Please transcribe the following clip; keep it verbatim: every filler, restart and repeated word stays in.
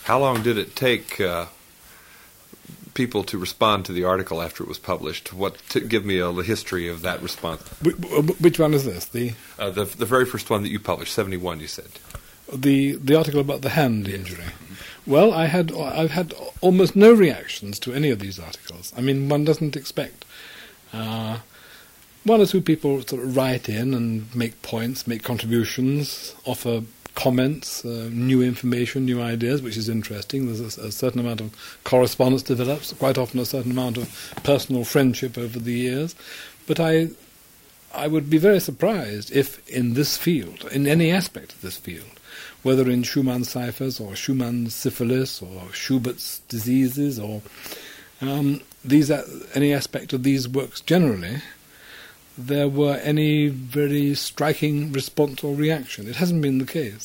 How long did it take uh, people to respond to the article after it was published? What to give me a history of that response? Which one is this? The uh, the the very first one that you published, seventy-one. You said the the article about the hand injury. Well, I had I've had almost no reactions to any of these articles. I mean, one doesn't expect. Uh, one or two people sort of write in and make points, make contributions, offer comments, uh, new information, new ideas, which is interesting. There's a, a certain amount of correspondence develops, quite often a certain amount of personal friendship over the years. But I, I would be very surprised if in this field, in any aspect of this field, whether in Schumann's ciphers or Schumann's syphilis or Schubert's diseases or um, these any aspect of these works generally, there were any very striking response or reaction. It hasn't been the case.